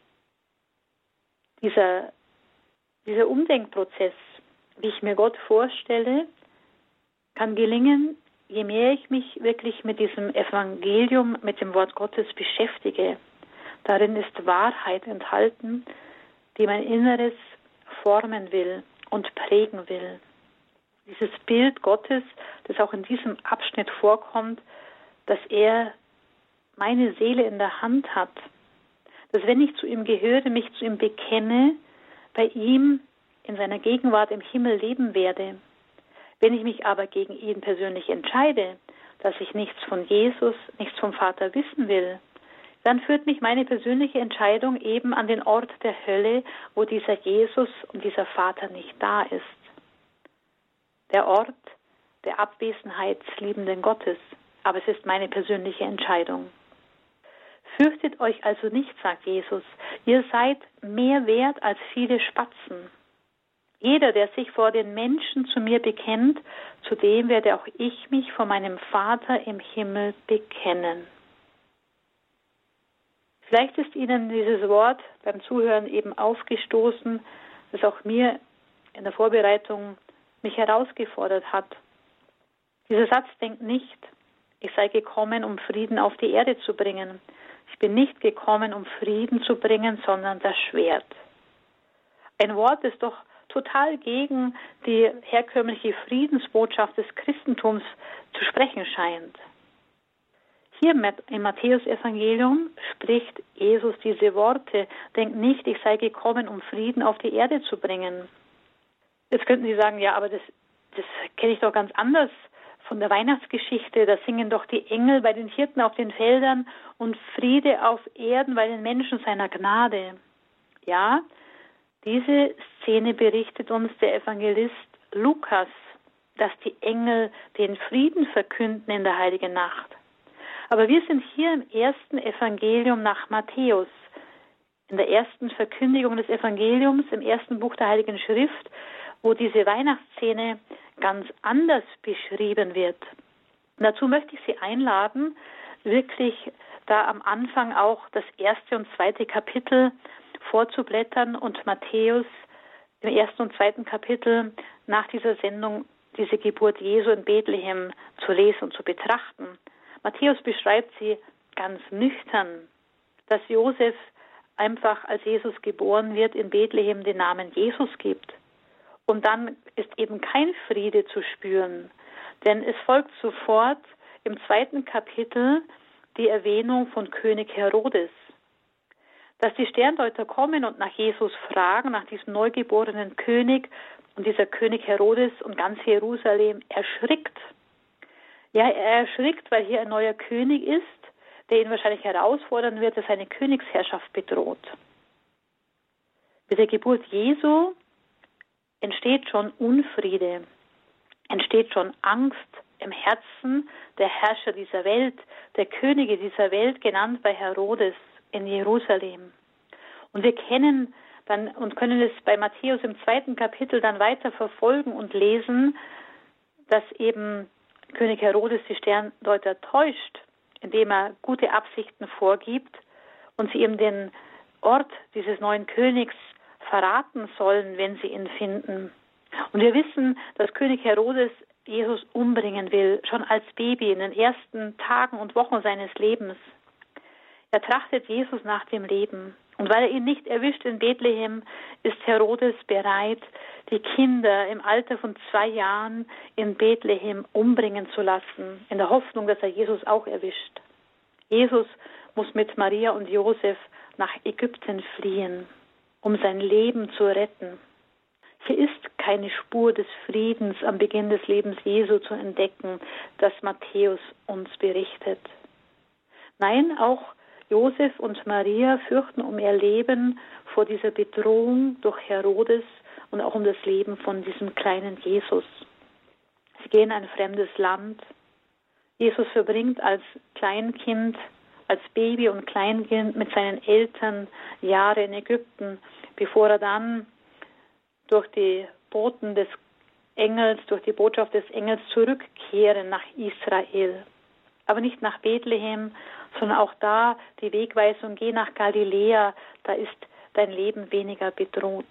Dieser Umdenkprozess, wie ich mir Gott vorstelle, kann gelingen, je mehr ich mich wirklich mit diesem Evangelium, mit dem Wort Gottes beschäftige. Darin ist Wahrheit enthalten, die mein Inneres formen will und prägen will. Dieses Bild Gottes, das auch in diesem Abschnitt vorkommt, dass er meine Seele in der Hand hat, dass wenn ich zu ihm gehöre, mich zu ihm bekenne, bei ihm in seiner Gegenwart im Himmel leben werde. Wenn ich mich aber gegen ihn persönlich entscheide, dass ich nichts von Jesus, nichts vom Vater wissen will, dann führt mich meine persönliche Entscheidung eben an den Ort der Hölle, wo dieser Jesus und dieser Vater nicht da ist. Der Ort der Abwesenheit des liebenden Gottes. Aber es ist meine persönliche Entscheidung. Fürchtet euch also nicht, sagt Jesus. Ihr seid mehr wert als viele Spatzen. Jeder, der sich vor den Menschen zu mir bekennt, zu dem werde auch ich mich vor meinem Vater im Himmel bekennen. Vielleicht ist Ihnen dieses Wort beim Zuhören eben aufgestoßen, das auch mir in der Vorbereitung mich herausgefordert hat. Dieser Satz denkt nicht, ich sei gekommen, um Frieden auf die Erde zu bringen. Ich bin nicht gekommen, um Frieden zu bringen, sondern das Schwert. Ein Wort, das doch total gegen die herkömmliche Friedensbotschaft des Christentums zu sprechen scheint. Hier im Matthäus-Evangelium spricht Jesus diese Worte. Denkt nicht, ich sei gekommen, um Frieden auf die Erde zu bringen. Jetzt könnten Sie sagen, ja, aber das kenne ich doch ganz anders von der Weihnachtsgeschichte. Da singen doch die Engel bei den Hirten auf den Feldern und Friede auf Erden bei den Menschen seiner Gnade. Ja, diese Szene berichtet uns der Evangelist Lukas, dass die Engel den Frieden verkünden in der heiligen Nacht. Aber wir sind hier im ersten Evangelium nach Matthäus, in der ersten Verkündigung des Evangeliums, im ersten Buch der Heiligen Schrift, wo diese Weihnachtsszene ganz anders beschrieben wird. Und dazu möchte ich Sie einladen, wirklich da am Anfang auch das erste und zweite Kapitel vorzublättern und Matthäus im ersten und zweiten Kapitel nach dieser Sendung diese Geburt Jesu in Bethlehem zu lesen und zu betrachten. Matthäus beschreibt sie ganz nüchtern, dass Josef einfach, als Jesus geboren wird, in Bethlehem den Namen Jesus gibt. Und dann ist eben kein Friede zu spüren, denn es folgt sofort im zweiten Kapitel die Erwähnung von König Herodes. Dass die Sterndeuter kommen und nach Jesus fragen, nach diesem neugeborenen König, und dieser König Herodes und ganz Jerusalem erschrickt. Ja, er erschrickt, weil hier ein neuer König ist, der ihn wahrscheinlich herausfordern wird, der seine Königsherrschaft bedroht. Mit der Geburt Jesu entsteht schon Unfriede, entsteht schon Angst im Herzen der Herrscher dieser Welt, der Könige dieser Welt, genannt bei Herodes in Jerusalem. Und wir kennen dann und können es bei Matthäus im zweiten Kapitel dann weiter verfolgen und lesen, dass eben König Herodes die Sterndeuter täuscht, indem er gute Absichten vorgibt und sie ihm den Ort dieses neuen Königs verraten sollen, wenn sie ihn finden. Und wir wissen, dass König Herodes Jesus umbringen will, schon als Baby in den ersten Tagen und Wochen seines Lebens. Er trachtet Jesus nach dem Leben. Und weil er ihn nicht erwischt in Bethlehem, ist Herodes bereit, die Kinder im Alter von 2 Jahren in Bethlehem umbringen zu lassen, in der Hoffnung, dass er Jesus auch erwischt. Jesus muss mit Maria und Josef nach Ägypten fliehen, um sein Leben zu retten. Hier ist keine Spur des Friedens am Beginn des Lebens Jesu zu entdecken, das Matthäus uns berichtet. Nein, auch Josef und Maria fürchten um ihr Leben vor dieser Bedrohung durch Herodes und auch um das Leben von diesem kleinen Jesus. Sie gehen in ein fremdes Land. Jesus verbringt als Kleinkind, als Baby und Kleinkind mit seinen Eltern Jahre in Ägypten, bevor er dann durch die Boten des Engels, durch die Botschaft des Engels zurückkehren nach Israel. Aber nicht nach Bethlehem, sondern auch da die Wegweisung, geh nach Galiläa, da ist dein Leben weniger bedroht.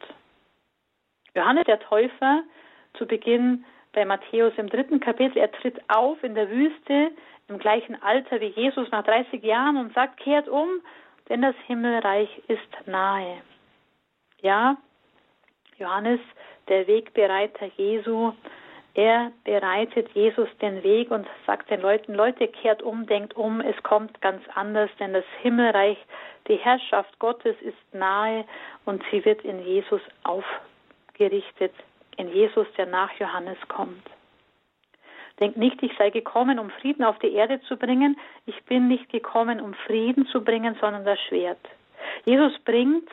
Johannes der Täufer, zu Beginn bei Matthäus im 3. Kapitel, er tritt auf in der Wüste im gleichen Alter wie Jesus nach 30 Jahren und sagt, kehrt um, denn das Himmelreich ist nahe. Ja, Johannes, der Wegbereiter Jesu, Er bereitet Jesus den Weg und sagt den Leuten, Leute, kehrt um, denkt um, es kommt ganz anders, denn das Himmelreich, die Herrschaft Gottes ist nahe und sie wird in Jesus aufgerichtet, in Jesus, der nach Johannes kommt. Denkt nicht, ich sei gekommen, um Frieden auf die Erde zu bringen. Ich bin nicht gekommen, um Frieden zu bringen, sondern das Schwert. Jesus bringt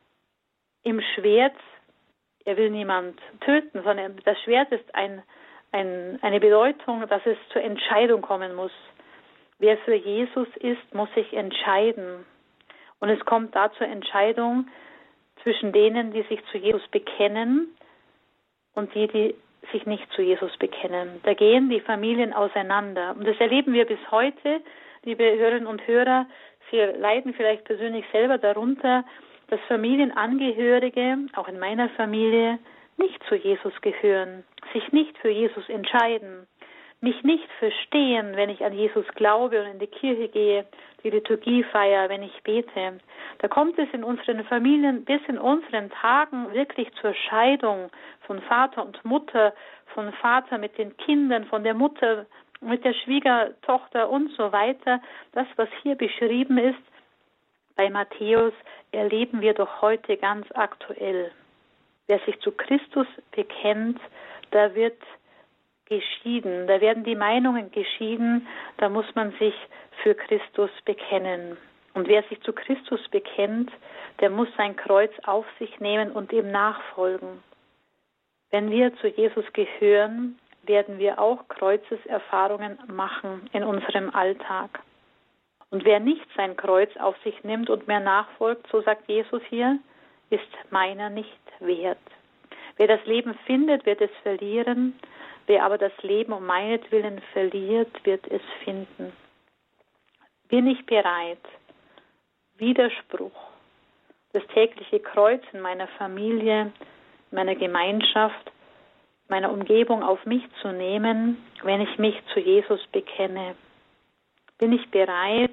im Schwert, er will niemand töten, sondern das Schwert ist eine Bedeutung, dass es zur Entscheidung kommen muss. Wer für Jesus ist, muss sich entscheiden. Und es kommt da zur Entscheidung zwischen denen, die sich zu Jesus bekennen und die sich nicht zu Jesus bekennen. Da gehen die Familien auseinander. Und das erleben wir bis heute, liebe Hörerinnen und Hörer. Wir leiden vielleicht persönlich selber darunter, dass Familienangehörige, auch in meiner Familie, nicht zu Jesus gehören, sich nicht für Jesus entscheiden, mich nicht verstehen, wenn ich an Jesus glaube und in die Kirche gehe, die Liturgie feiere, wenn ich bete. Da kommt es in unseren Familien bis in unseren Tagen wirklich zur Scheidung von Vater und Mutter, von Vater mit den Kindern, von der Mutter mit der Schwiegertochter und so weiter. Das, was hier beschrieben ist bei Matthäus, erleben wir doch heute ganz aktuell. Wer sich zu Christus bekennt, da wird geschieden, da werden die Meinungen geschieden, da muss man sich für Christus bekennen. Und wer sich zu Christus bekennt, der muss sein Kreuz auf sich nehmen und ihm nachfolgen. Wenn wir zu Jesus gehören, werden wir auch Kreuzeserfahrungen machen in unserem Alltag. Und wer nicht sein Kreuz auf sich nimmt und mir nachfolgt, so sagt Jesus hier, ist meiner nicht wert. Wer das Leben findet, wird es verlieren. Wer aber das Leben um meinetwillen verliert, wird es finden. Bin ich bereit, Widerspruch, das tägliche Kreuz in meiner Familie, in meiner Gemeinschaft, meiner Umgebung auf mich zu nehmen, wenn ich mich zu Jesus bekenne? Bin ich bereit,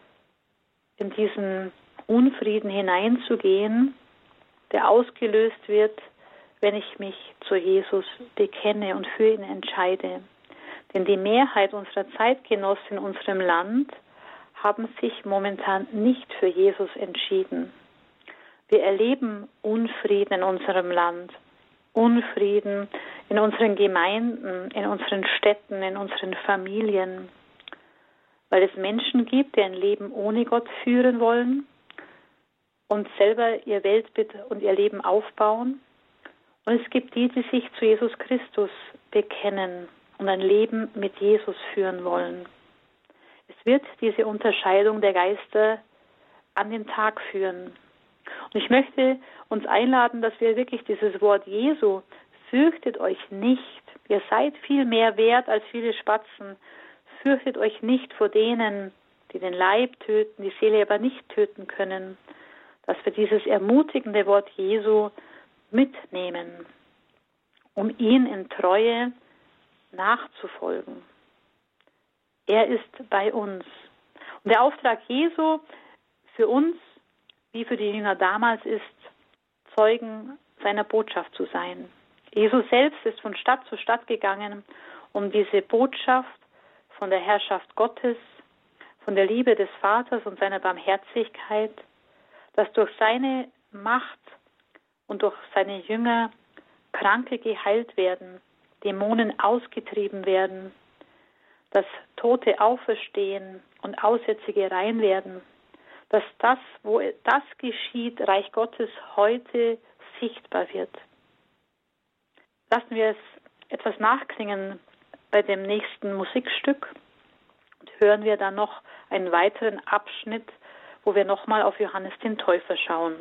in diesen Unfrieden hineinzugehen, der ausgelöst wird, wenn ich mich zu Jesus bekenne und für ihn entscheide? Denn die Mehrheit unserer Zeitgenossen in unserem Land haben sich momentan nicht für Jesus entschieden. Wir erleben Unfrieden in unserem Land, Unfrieden in unseren Gemeinden, in unseren Städten, in unseren Familien, weil es Menschen gibt, die ein Leben ohne Gott führen wollen und selber ihr Weltbild und ihr Leben aufbauen. Und es gibt die, die sich zu Jesus Christus bekennen und ein Leben mit Jesus führen wollen. Es wird diese Unterscheidung der Geister an den Tag führen. Und ich möchte uns einladen, dass wir wirklich dieses Wort Jesu, fürchtet euch nicht, ihr seid viel mehr wert als viele Spatzen, fürchtet euch nicht vor denen, die den Leib töten, die Seele aber nicht töten können, dass wir dieses ermutigende Wort Jesu mitnehmen, um ihn in Treue nachzufolgen. Er ist bei uns. Und der Auftrag Jesu für uns, wie für die Jünger damals, ist, Zeugen seiner Botschaft zu sein. Jesus selbst ist von Stadt zu Stadt gegangen, um diese Botschaft von der Herrschaft Gottes, von der Liebe des Vaters und seiner Barmherzigkeit, dass durch seine Macht und durch seine Jünger Kranke geheilt werden, Dämonen ausgetrieben werden, dass Tote auferstehen und Aussätzige rein werden, dass das, wo das geschieht, Reich Gottes heute sichtbar wird. Lassen wir es etwas nachklingen bei dem nächsten Musikstück und hören wir dann noch einen weiteren Abschnitt, wo wir nochmal auf Johannes den Täufer schauen.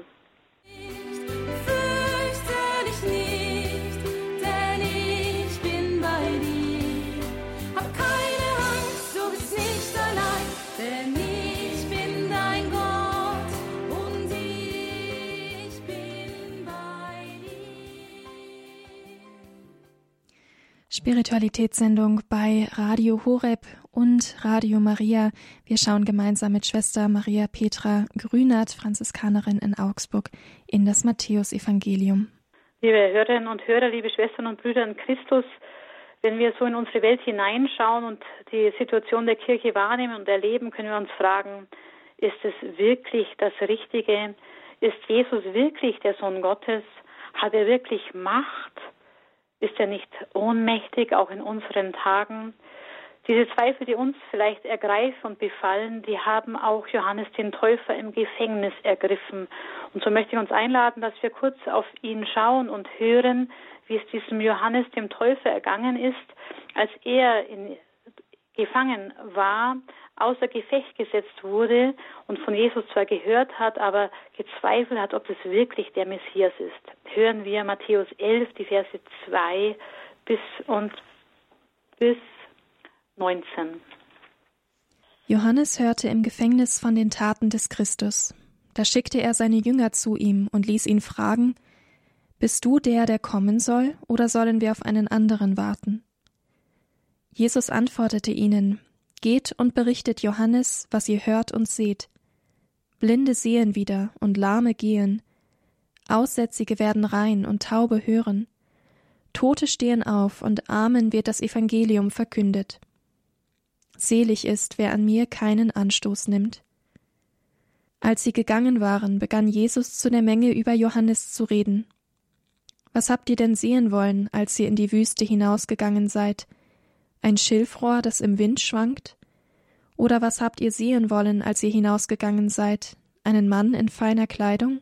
Spiritualitätssendung bei Radio Horeb und Radio Maria. Wir schauen gemeinsam mit Schwester Maria Petra Grünert, Franziskanerin in Augsburg, in das Matthäusevangelium. Liebe Hörerinnen und Hörer, liebe Schwestern und Brüder in Christus, Wenn wir so in unsere Welt hineinschauen und die Situation der Kirche wahrnehmen und erleben, können wir uns fragen, ist es wirklich das Richtige? Ist Jesus wirklich der Sohn Gottes? Hat er wirklich Macht? Ist er nicht ohnmächtig, auch in unseren Tagen? Diese Zweifel, die uns vielleicht ergreifen und befallen, die haben auch Johannes den Täufer im Gefängnis ergriffen. Und so möchte ich uns einladen, dass wir kurz auf ihn schauen und hören, wie es diesem Johannes dem Täufer ergangen ist, als er gefangen war, außer Gefecht gesetzt wurde und von Jesus zwar gehört hat, aber gezweifelt hat, ob das wirklich der Messias ist. Hören wir Matthäus 11, die Verse 2 bis 19. Johannes hörte im Gefängnis von den Taten des Christus. Da schickte er seine Jünger zu ihm und ließ ihn fragen: Bist du der kommen soll, oder sollen wir auf einen anderen warten? Jesus antwortete ihnen: Geht und berichtet Johannes, was ihr hört und seht. Blinde sehen wieder und Lahme gehen. Aussätzige werden rein und Taube hören. Tote stehen auf und Armen wird das Evangelium verkündet. Selig ist, wer an mir keinen Anstoß nimmt. Als sie gegangen waren, begann Jesus zu der Menge über Johannes zu reden. Was habt ihr denn sehen wollen, als ihr in die Wüste hinausgegangen seid? Ein Schilfrohr, das im Wind schwankt? Oder was habt ihr sehen wollen, als ihr hinausgegangen seid? Einen Mann in feiner Kleidung?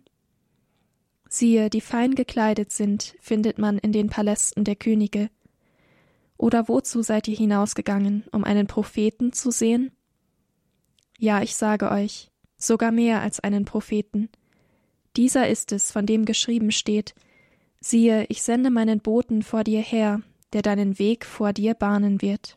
Siehe, die fein gekleidet sind, findet man in den Palästen der Könige. Oder wozu seid ihr hinausgegangen, um einen Propheten zu sehen? Ja, ich sage euch, sogar mehr als einen Propheten. Dieser ist es, von dem geschrieben steht: Siehe, ich sende meinen Boten vor dir her, der deinen Weg vor dir bahnen wird.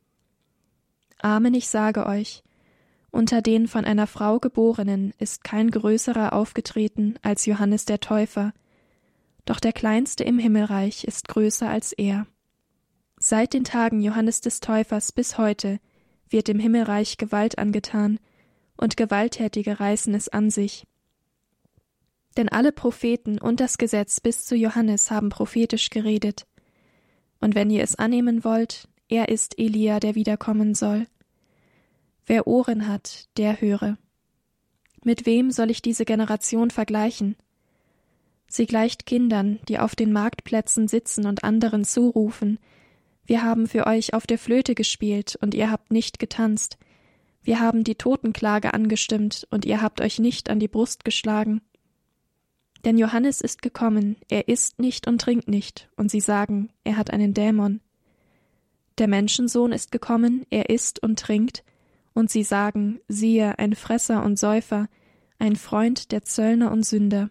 Amen, ich sage euch, unter den von einer Frau Geborenen ist kein größerer aufgetreten als Johannes der Täufer, doch der Kleinste im Himmelreich ist größer als er. Seit den Tagen Johannes des Täufers bis heute wird dem Himmelreich Gewalt angetan, und Gewalttätige reißen es an sich. Denn alle Propheten und das Gesetz bis zu Johannes haben prophetisch geredet. Und wenn ihr es annehmen wollt, er ist Elia, der wiederkommen soll. Wer Ohren hat, der höre. Mit wem soll ich diese Generation vergleichen? Sie gleicht Kindern, die auf den Marktplätzen sitzen und anderen zurufen: Wir haben für euch auf der Flöte gespielt, und ihr habt nicht getanzt. Wir haben die Totenklage angestimmt, und ihr habt euch nicht an die Brust geschlagen. Denn Johannes ist gekommen, er isst nicht und trinkt nicht, und sie sagen, er hat einen Dämon. Der Menschensohn ist gekommen, er isst und trinkt, und sie sagen, siehe, ein Fresser und Säufer, ein Freund der Zöllner und Sünder.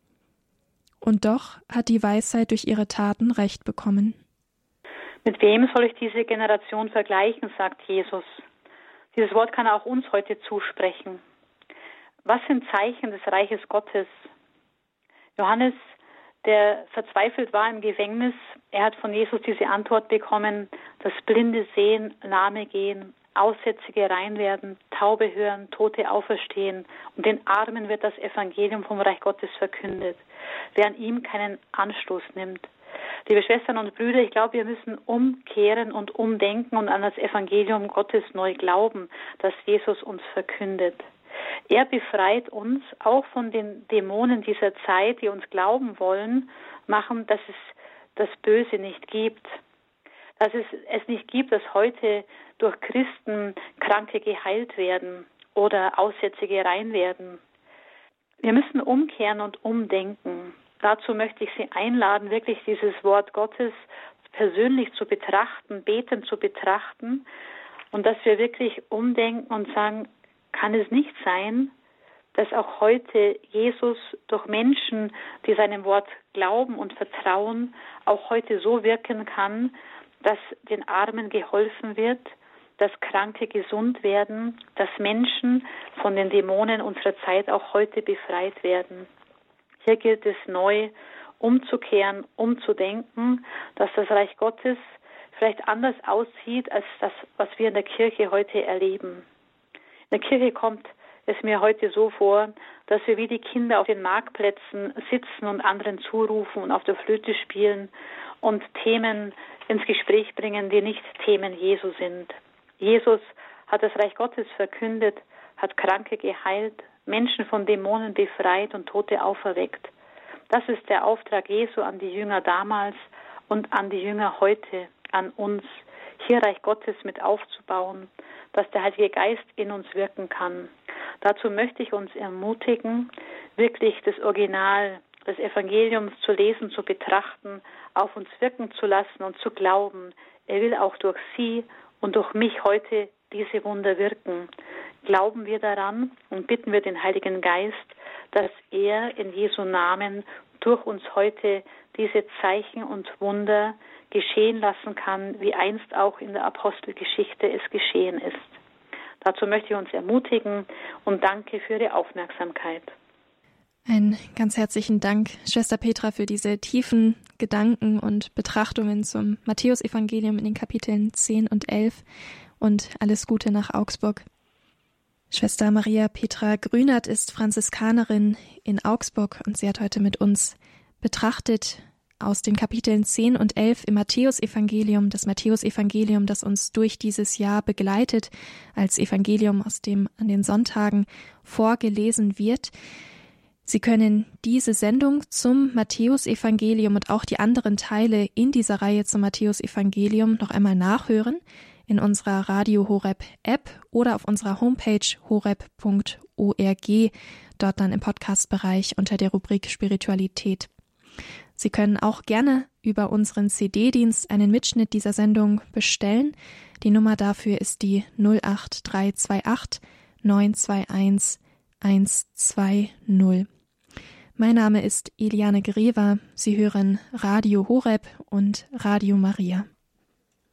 Und doch hat die Weisheit durch ihre Taten Recht bekommen. Mit wem soll ich diese Generation vergleichen, sagt Jesus. Dieses Wort kann auch uns heute zusprechen. Was sind Zeichen des Reiches Gottes? Johannes, der verzweifelt war im Gefängnis, er hat von Jesus diese Antwort bekommen: dass Blinde sehen, Lahme gehen, Aussätzige rein werden, Taube hören, Tote auferstehen, und den Armen wird das Evangelium vom Reich Gottes verkündet, wer an ihm keinen Anstoß nimmt. Liebe Schwestern und Brüder, ich glaube, wir müssen umkehren und umdenken und an das Evangelium Gottes neu glauben, das Jesus uns verkündet. Er befreit uns auch von den Dämonen dieser Zeit, die uns glauben wollen, machen, dass es das Böse nicht gibt. Dass es nicht gibt, dass heute durch Christen Kranke geheilt werden oder Aussätzige rein werden. Wir müssen umkehren und umdenken. Dazu möchte ich Sie einladen, wirklich dieses Wort Gottes persönlich zu betrachten, betend zu betrachten, und dass wir wirklich umdenken und sagen, kann es nicht sein, dass auch heute Jesus durch Menschen, die seinem Wort glauben und vertrauen, auch heute so wirken kann, dass den Armen geholfen wird, dass Kranke gesund werden, dass Menschen von den Dämonen unserer Zeit auch heute befreit werden. Hier gilt es neu umzukehren, umzudenken, dass das Reich Gottes vielleicht anders aussieht als das, was wir in der Kirche heute erleben. In der Kirche kommt es mir heute so vor, dass wir wie die Kinder auf den Marktplätzen sitzen und anderen zurufen und auf der Flöte spielen und Themen ins Gespräch bringen, die nicht Themen Jesu sind. Jesus hat das Reich Gottes verkündet, hat Kranke geheilt, Menschen von Dämonen befreit und Tote auferweckt. Das ist der Auftrag Jesu an die Jünger damals und an die Jünger heute, an uns, hier Reich Gottes mit aufzubauen, dass der Heilige Geist in uns wirken kann. Dazu möchte ich uns ermutigen, wirklich das Original des Evangeliums zu lesen, zu betrachten, auf uns wirken zu lassen und zu glauben. Er will auch durch Sie und durch mich heute diese Wunder wirken. Glauben wir daran und bitten wir den Heiligen Geist, dass er in Jesu Namen durch uns heute diese Zeichen und Wunder geschehen lassen kann, wie einst auch in der Apostelgeschichte es geschehen ist. Dazu möchte ich uns ermutigen und danke für Ihre Aufmerksamkeit. Einen ganz herzlichen Dank, Schwester Petra, für diese tiefen Gedanken und Betrachtungen zum Matthäusevangelium in den Kapiteln 10 und 11 und alles Gute nach Augsburg. Schwester Maria Petra Grünert ist Franziskanerin in Augsburg und sie hat heute mit uns betrachtet aus den Kapiteln 10 und 11 im Matthäusevangelium, das Matthäusevangelium, das uns durch dieses Jahr begleitet, als Evangelium, aus dem an den Sonntagen vorgelesen wird. Sie können diese Sendung zum Matthäusevangelium und auch die anderen Teile in dieser Reihe zum Matthäusevangelium noch einmal nachhören in unserer Radio Horeb App oder auf unserer Homepage horeb.org, dort dann im Podcast-Bereich unter der Rubrik Spiritualität. Sie können auch gerne über unseren CD-Dienst einen Mitschnitt dieser Sendung bestellen. Die Nummer dafür ist die 08328 921 120. Mein Name ist Eliane Grever. Sie hören Radio Horeb und Radio Maria.